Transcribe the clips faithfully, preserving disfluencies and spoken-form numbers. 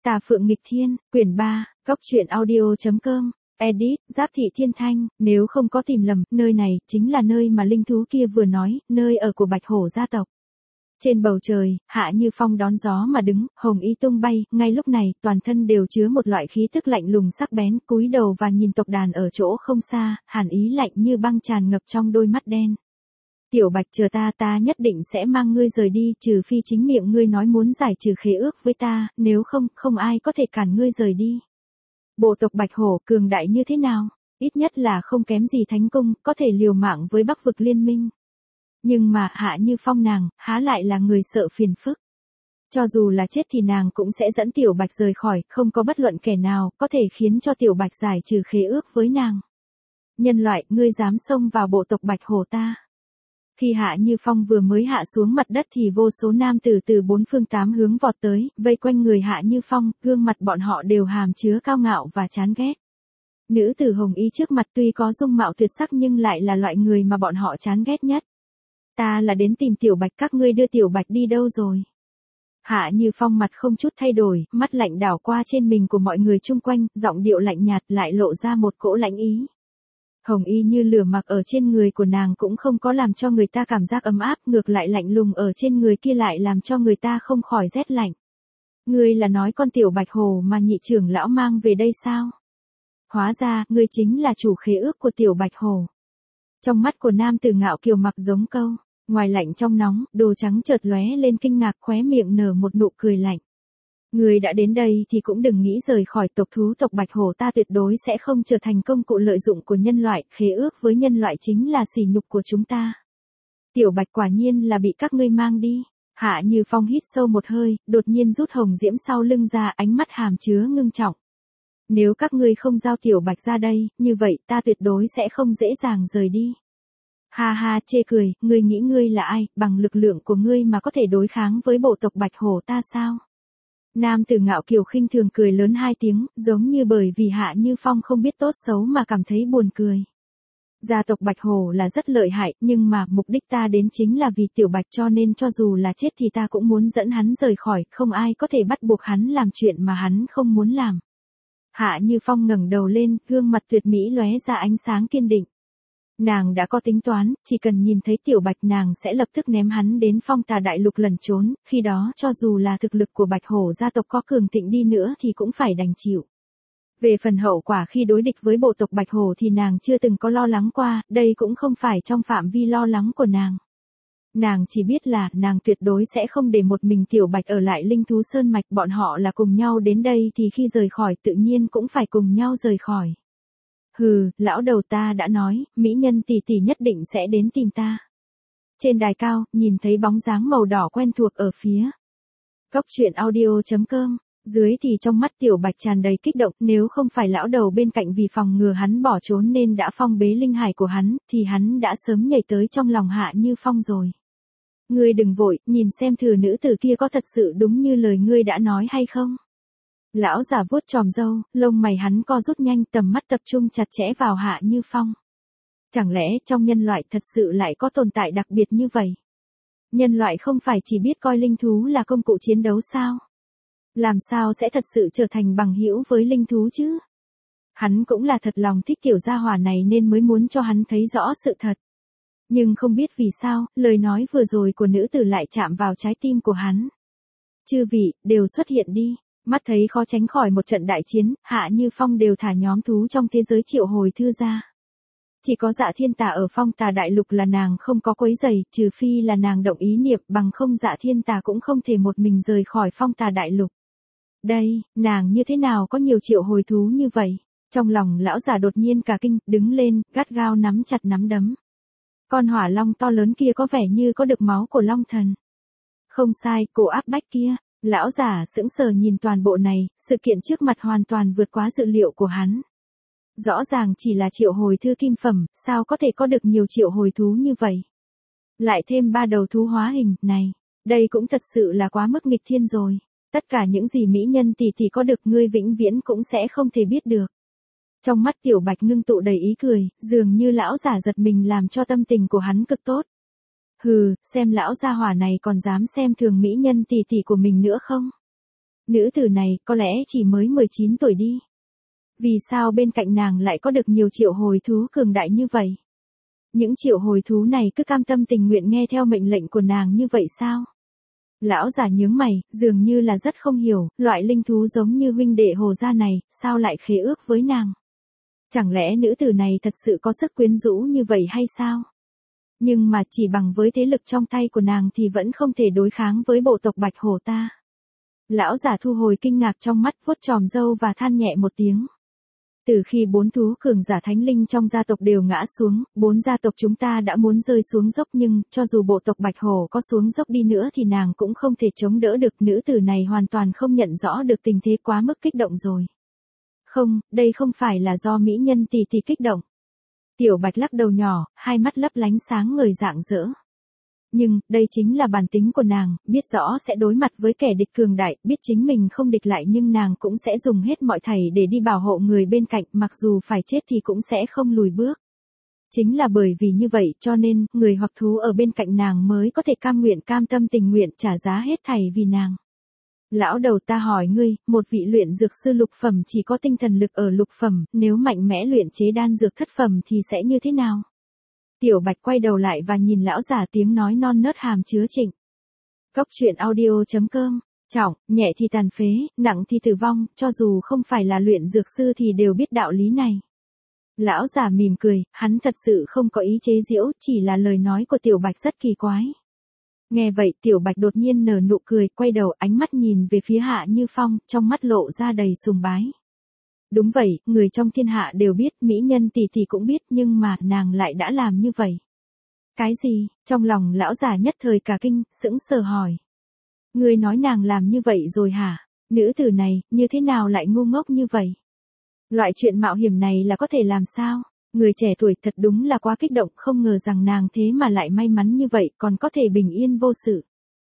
Tà Phượng Nghịch Thiên, quyển ba, góc truyện audio.com, edit, Giáp Thị Thiên Thanh, nếu không có tìm lầm, nơi này, chính là nơi mà linh thú kia vừa nói, nơi ở của Bạch Hổ gia tộc. Trên bầu trời, Hạ Như Phong đón gió mà đứng, hồng y tung bay, ngay lúc này, toàn thân đều chứa một loại khí tức lạnh lùng sắc bén, cúi đầu và nhìn tộc đàn ở chỗ không xa, hàn ý lạnh như băng tràn ngập trong đôi mắt đen. Tiểu Bạch, chờ ta, ta nhất định sẽ mang ngươi rời đi, trừ phi chính miệng ngươi nói muốn giải trừ khế ước với ta, nếu không, không ai có thể cản ngươi rời đi. Bộ tộc Bạch Hổ cường đại như thế nào? Ít nhất là không kém gì Thánh Cung, có thể liều mạng với Bắc vực liên minh. Nhưng mà Hạ Như Phong nàng, há lại là người sợ phiền phức. Cho dù là chết thì nàng cũng sẽ dẫn Tiểu Bạch rời khỏi, không có bất luận kẻ nào có thể khiến cho Tiểu Bạch giải trừ khế ước với nàng. Nhân loại, ngươi dám xông vào bộ tộc Bạch Hổ ta. Khi Hạ Như Phong vừa mới hạ xuống mặt đất thì vô số nam tử từ bốn phương tám hướng vọt tới, vây quanh người Hạ Như Phong, gương mặt bọn họ đều hàm chứa cao ngạo và chán ghét. Nữ tử hồng y trước mặt tuy có dung mạo tuyệt sắc nhưng lại là loại người mà bọn họ chán ghét nhất. Ta là đến tìm Tiểu Bạch, các ngươi đưa Tiểu Bạch đi đâu rồi? Hạ Như Phong mặt không chút thay đổi, mắt lạnh đảo qua trên mình của mọi người chung quanh, giọng điệu lạnh nhạt lại lộ ra một cỗ lãnh ý. Hồng y như lửa mặc ở trên người của nàng cũng không có làm cho người ta cảm giác ấm áp, ngược lại lạnh lùng ở trên người kia lại làm cho người ta không khỏi rét lạnh. Ngươi là nói con Tiểu Bạch Hồ mà nhị trưởng lão mang về đây sao? Hóa ra, ngươi chính là chủ khế ước của Tiểu Bạch Hồ. Trong mắt của nam tử ngạo kiều mặc giống câu, ngoài lạnh trong nóng, đồ trắng chợt lóe lên kinh ngạc, khóe miệng nở một nụ cười lạnh. Người đã đến đây thì cũng đừng nghĩ rời khỏi tộc thú tộc Bạch Hổ, ta tuyệt đối sẽ không trở thành công cụ lợi dụng của nhân loại, khế ước với nhân loại chính là sỉ nhục của chúng ta. Tiểu Bạch quả nhiên là bị các ngươi mang đi. Hạ Như Phong hít sâu một hơi, đột nhiên rút hồng diễm sau lưng ra, ánh mắt hàm chứa ngưng trọng. Nếu các ngươi không giao Tiểu Bạch ra đây, như vậy ta tuyệt đối sẽ không dễ dàng rời đi. Ha ha, chê cười, ngươi nghĩ ngươi là ai, bằng lực lượng của ngươi mà có thể đối kháng với bộ tộc Bạch Hổ ta sao? Nam tử ngạo kiều khinh thường cười lớn hai tiếng, giống như bởi vì Hạ Như Phong không biết tốt xấu mà cảm thấy buồn cười. Gia tộc Bạch Hổ là rất lợi hại, nhưng mà mục đích ta đến chính là vì Tiểu Bạch, cho nên cho dù là chết thì ta cũng muốn dẫn hắn rời khỏi, không ai có thể bắt buộc hắn làm chuyện mà hắn không muốn làm. Hạ Như Phong ngẩng đầu lên, gương mặt tuyệt mỹ lóe ra ánh sáng kiên định. Nàng đã có tính toán, chỉ cần nhìn thấy Tiểu Bạch nàng sẽ lập tức ném hắn đến Phong Tà Đại Lục lẩn trốn, khi đó cho dù là thực lực của Bạch Hổ gia tộc có cường thịnh đi nữa thì cũng phải đành chịu. Về phần hậu quả khi đối địch với bộ tộc Bạch Hổ thì nàng chưa từng có lo lắng qua, đây cũng không phải trong phạm vi lo lắng của nàng. Nàng chỉ biết là nàng tuyệt đối sẽ không để một mình Tiểu Bạch ở lại Linh Thú Sơn Mạch, bọn họ là cùng nhau đến đây thì khi rời khỏi tự nhiên cũng phải cùng nhau rời khỏi. Hừ, lão đầu, ta đã nói, mỹ nhân tỷ tỷ nhất định sẽ đến tìm ta. Trên đài cao, nhìn thấy bóng dáng màu đỏ quen thuộc ở phía góc truyện audio.com, dưới thì trong mắt Tiểu Bạch tràn đầy kích động, nếu không phải lão đầu bên cạnh vì phòng ngừa hắn bỏ trốn nên đã phong bế linh hải của hắn, thì hắn đã sớm nhảy tới trong lòng Hạ Như Phong rồi. Ngươi đừng vội, nhìn xem thử nữ tử kia có thật sự đúng như lời ngươi đã nói hay không. Lão già vuốt chòm râu, lông mày hắn co rút nhanh, tầm mắt tập trung chặt chẽ vào Hạ Như Phong. Chẳng lẽ trong nhân loại thật sự lại có tồn tại đặc biệt như vậy? Nhân loại không phải chỉ biết coi linh thú là công cụ chiến đấu sao? Làm sao sẽ thật sự trở thành bằng hữu với linh thú chứ? Hắn cũng là thật lòng thích tiểu gia hỏa này nên mới muốn cho hắn thấy rõ sự thật. Nhưng không biết vì sao, lời nói vừa rồi của nữ tử lại chạm vào trái tim của hắn. Chư vị, đều xuất hiện đi. Mắt thấy khó tránh khỏi một trận đại chiến, Hạ Như Phong đều thả nhóm thú trong thế giới triệu hồi thư ra. Chỉ có Dạ Thiên Tà ở Phong Tà Đại Lục là nàng không có quấy rầy, trừ phi là nàng động ý niệm, bằng không Dạ Thiên Tà cũng không thể một mình rời khỏi Phong Tà Đại Lục. Đây, nàng như thế nào có nhiều triệu hồi thú như vậy? Trong lòng lão già đột nhiên cả kinh, đứng lên, gắt gao nắm chặt nắm đấm. Con hỏa long to lớn kia có vẻ như có được máu của long thần. Không sai, cổ áp bách kia. Lão giả sững sờ nhìn toàn bộ này, sự kiện trước mặt hoàn toàn vượt quá dự liệu của hắn. Rõ ràng chỉ là triệu hồi thư kim phẩm, sao có thể có được nhiều triệu hồi thú như vậy? Lại thêm ba đầu thú hóa hình, này, đây cũng thật sự là quá mức nghịch thiên rồi. Tất cả những gì mỹ nhân tỷ tỷ có được ngươi vĩnh viễn cũng sẽ không thể biết được. Trong mắt Tiểu Bạch ngưng tụ đầy ý cười, dường như lão giả giật mình làm cho tâm tình của hắn cực tốt. Hừ, xem lão gia hỏa này còn dám xem thường mỹ nhân tỷ tỷ của mình nữa không? Nữ tử này có lẽ chỉ mới mười chín tuổi đi. Vì sao bên cạnh nàng lại có được nhiều triệu hồi thú cường đại như vậy? Những triệu hồi thú này cứ cam tâm tình nguyện nghe theo mệnh lệnh của nàng như vậy sao? Lão giả nhướng mày, dường như là rất không hiểu, loại linh thú giống như huynh đệ Hồ gia này, sao lại khế ước với nàng? Chẳng lẽ nữ tử này thật sự có sức quyến rũ như vậy hay sao? Nhưng mà chỉ bằng với thế lực trong tay của nàng thì vẫn không thể đối kháng với bộ tộc Bạch Hổ ta. Lão giả thu hồi kinh ngạc trong mắt, vuốt tròm râu và than nhẹ một tiếng. Từ khi bốn thú cường giả thánh linh trong gia tộc đều ngã xuống, bốn gia tộc chúng ta đã muốn rơi xuống dốc, nhưng cho dù bộ tộc Bạch Hổ có xuống dốc đi nữa thì nàng cũng không thể chống đỡ được. Nữ tử này hoàn toàn không nhận rõ được tình thế, quá mức kích động rồi. Không, đây không phải là do mỹ nhân tỷ tỷ kích động. Tiểu Bạch lắc đầu nhỏ, hai mắt lấp lánh sáng ngời rạng rỡ. Nhưng, đây chính là bản tính của nàng, biết rõ sẽ đối mặt với kẻ địch cường đại, biết chính mình không địch lại nhưng nàng cũng sẽ dùng hết mọi thảy để đi bảo hộ người bên cạnh, mặc dù phải chết thì cũng sẽ không lùi bước. Chính là bởi vì như vậy cho nên, người hoặc thú ở bên cạnh nàng mới có thể cam nguyện cam tâm tình nguyện trả giá hết thảy vì nàng. Lão đầu, ta hỏi ngươi, một vị luyện dược sư lục phẩm chỉ có tinh thần lực ở lục phẩm, nếu mạnh mẽ luyện chế đan dược thất phẩm thì sẽ như thế nào? Tiểu Bạch quay đầu lại và nhìn lão giả, tiếng nói non nớt hàm chứa trịnh. Góc truyện audio chấm com, trọng, nhẹ thì tàn phế, nặng thì tử vong, cho dù không phải là luyện dược sư thì đều biết đạo lý này. Lão giả mỉm cười, hắn thật sự không có ý chế giễu, chỉ là lời nói của Tiểu Bạch rất kỳ quái. Nghe vậy Tiểu Bạch đột nhiên nở nụ cười, quay đầu ánh mắt nhìn về phía Hạ Như Phong, trong mắt lộ ra đầy sùng bái. Đúng vậy, người trong thiên hạ đều biết, mỹ nhân tỷ tỷ cũng biết, nhưng mà nàng lại đã làm như vậy. Cái gì? Trong lòng lão giả nhất thời cả kinh, sững sờ hỏi. Ngươi nói nàng làm như vậy rồi hả? Nữ tử này, như thế nào lại ngu ngốc như vậy? Loại chuyện mạo hiểm này là có thể làm sao? Người trẻ tuổi thật đúng là quá kích động, không ngờ rằng nàng thế mà lại may mắn như vậy, còn có thể bình yên vô sự.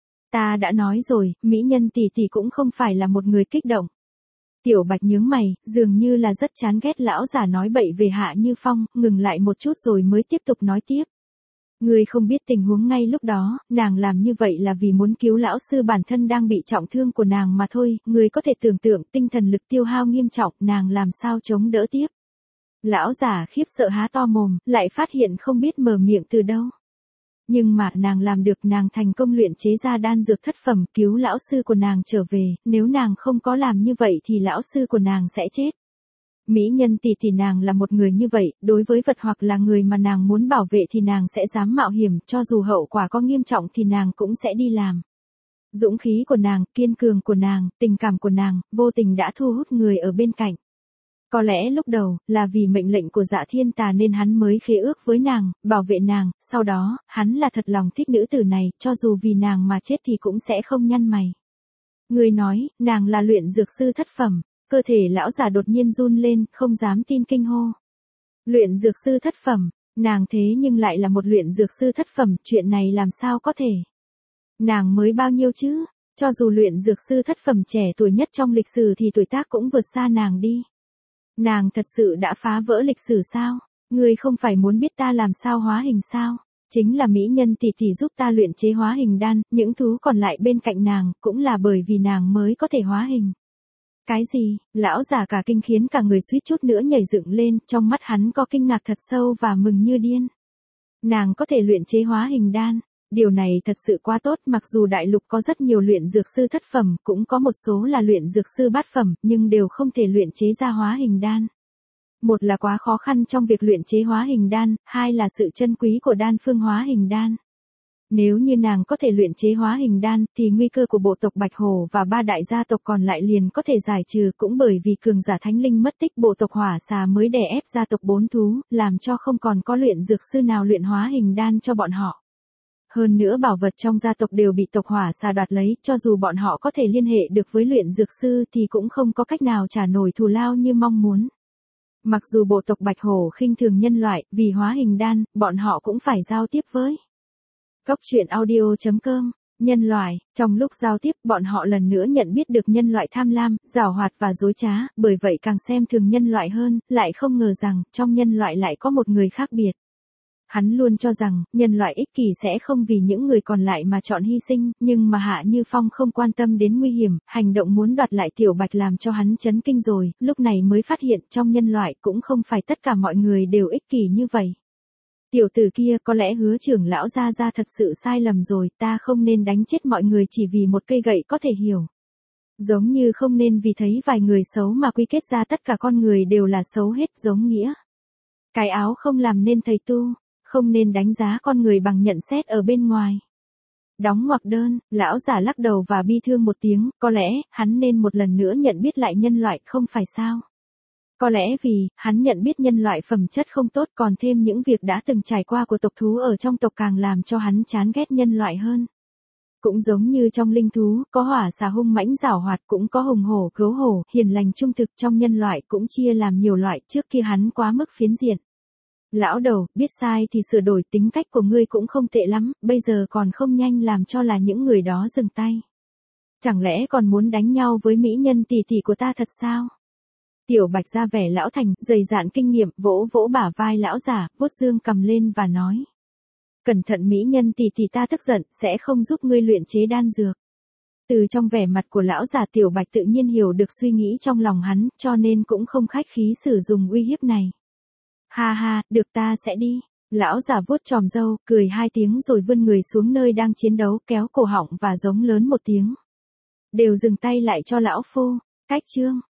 Ta đã nói rồi, mỹ nhân tỷ tỷ cũng không phải là một người kích động. Tiểu Bạch nhướng mày, dường như là rất chán ghét lão giả nói bậy về Hạ Như Phong, ngừng lại một chút rồi mới tiếp tục nói tiếp. Ngươi không biết tình huống ngay lúc đó, nàng làm như vậy là vì muốn cứu lão sư bản thân đang bị trọng thương của nàng mà thôi, ngươi có thể tưởng tượng tinh thần lực tiêu hao nghiêm trọng, nàng làm sao chống đỡ tiếp. Lão giả khiếp sợ há to mồm, lại phát hiện không biết mở miệng từ đâu. Nhưng mà nàng làm được, nàng thành công luyện chế ra đan dược thất phẩm, cứu lão sư của nàng trở về, nếu nàng không có làm như vậy thì lão sư của nàng sẽ chết. Mỹ nhân tỷ tỷ nàng là một người như vậy, đối với vật hoặc là người mà nàng muốn bảo vệ thì nàng sẽ dám mạo hiểm, cho dù hậu quả có nghiêm trọng thì nàng cũng sẽ đi làm. Dũng khí của nàng, kiên cường của nàng, tình cảm của nàng, vô tình đã thu hút người ở bên cạnh. Có lẽ lúc đầu, là vì mệnh lệnh của Dạ Thiên Tà nên hắn mới khế ước với nàng, bảo vệ nàng, sau đó, hắn là thật lòng thích nữ tử này, cho dù vì nàng mà chết thì cũng sẽ không nhăn mày. Người nói, nàng là luyện dược sư thất phẩm, cơ thể lão già đột nhiên run lên, không dám tin kinh hô. Luyện dược sư thất phẩm, nàng thế nhưng lại là một luyện dược sư thất phẩm, chuyện này làm sao có thể? Nàng mới bao nhiêu chứ? Cho dù luyện dược sư thất phẩm trẻ tuổi nhất trong lịch sử thì tuổi tác cũng vượt xa nàng đi. Nàng thật sự đã phá vỡ lịch sử sao? Ngươi không phải muốn biết ta làm sao hóa hình sao? Chính là mỹ nhân tỷ tỷ giúp ta luyện chế hóa hình đan, những thú còn lại bên cạnh nàng, cũng là bởi vì nàng mới có thể hóa hình. Cái gì? Lão già cả kinh khiến cả người suýt chút nữa nhảy dựng lên, trong mắt hắn có kinh ngạc thật sâu và mừng như điên. Nàng có thể luyện chế hóa hình đan. Điều này thật sự quá tốt, mặc dù đại lục có rất nhiều luyện dược sư thất phẩm, cũng có một số là luyện dược sư bát phẩm, nhưng đều không thể luyện chế ra hóa hình đan. Một là quá khó khăn trong việc luyện chế hóa hình đan, hai là sự chân quý của đan phương hóa hình đan. Nếu như nàng có thể luyện chế hóa hình đan, thì nguy cơ của bộ tộc Bạch Hổ và ba đại gia tộc còn lại liền có thể giải trừ, cũng bởi vì cường giả thánh linh mất tích, bộ tộc Hỏa Xà mới đè ép gia tộc bốn thú, làm cho không còn có luyện dược sư nào luyện hóa hình đan cho bọn họ. Hơn nữa bảo vật trong gia tộc đều bị tộc Hỏa Xà đoạt lấy, cho dù bọn họ có thể liên hệ được với luyện dược sư thì cũng không có cách nào trả nổi thù lao như mong muốn. Mặc dù bộ tộc Bạch Hổ khinh thường nhân loại, vì hóa hình đan, bọn họ cũng phải giao tiếp với. Góc truyện audio chấm com, nhân loại, trong lúc giao tiếp bọn họ lần nữa nhận biết được nhân loại tham lam, giảo hoạt và dối trá, bởi vậy càng xem thường nhân loại hơn, lại không ngờ rằng trong nhân loại lại có một người khác biệt. Hắn luôn cho rằng, nhân loại ích kỷ sẽ không vì những người còn lại mà chọn hy sinh, nhưng mà Hạ Như Phong không quan tâm đến nguy hiểm, hành động muốn đoạt lại Tiểu Bạch làm cho hắn chấn kinh rồi, lúc này mới phát hiện trong nhân loại cũng không phải tất cả mọi người đều ích kỷ như vậy. Tiểu tử kia có lẽ Hứa trưởng lão gia gia thật sự sai lầm rồi, ta không nên đánh chết mọi người chỉ vì một cây gậy có thể hiểu. Giống như không nên vì thấy vài người xấu mà quy kết ra tất cả con người đều là xấu hết giống nghĩa. Cái áo không làm nên thầy tu, không nên đánh giá con người bằng nhận xét ở bên ngoài. Đóng ngoặc đơn, lão giả lắc đầu và bi thương một tiếng, có lẽ, hắn nên một lần nữa nhận biết lại nhân loại không phải sao. Có lẽ vì, hắn nhận biết nhân loại phẩm chất không tốt còn thêm những việc đã từng trải qua của tộc thú ở trong tộc càng làm cho hắn chán ghét nhân loại hơn. Cũng giống như trong linh thú, có hỏa xà hung mãnh giảo hoạt cũng có hùng hổ gấu hổ, hiền lành trung thực trong nhân loại cũng chia làm nhiều loại trước khi hắn quá mức phiến diện. Lão đầu, biết sai thì sửa đổi tính cách của ngươi cũng không tệ lắm, bây giờ còn không nhanh làm cho là những người đó dừng tay. Chẳng lẽ còn muốn đánh nhau với mỹ nhân tỷ tỷ của ta thật sao? Tiểu Bạch ra vẻ lão thành, dày dạn kinh nghiệm, vỗ vỗ bả vai lão giả, vuốt dương cầm lên và nói. Cẩn thận mỹ nhân tỷ tỷ ta tức giận, sẽ không giúp ngươi luyện chế đan dược. Từ trong vẻ mặt của lão giả Tiểu Bạch tự nhiên hiểu được suy nghĩ trong lòng hắn, cho nên cũng không khách khí sử dụng uy hiếp này. Ha ha, được ta sẽ đi. Lão giả vuốt tròm râu, cười hai tiếng rồi vươn người xuống nơi đang chiến đấu, kéo cổ họng và giống lớn một tiếng. Đều dừng tay lại cho lão phu. Cách chương.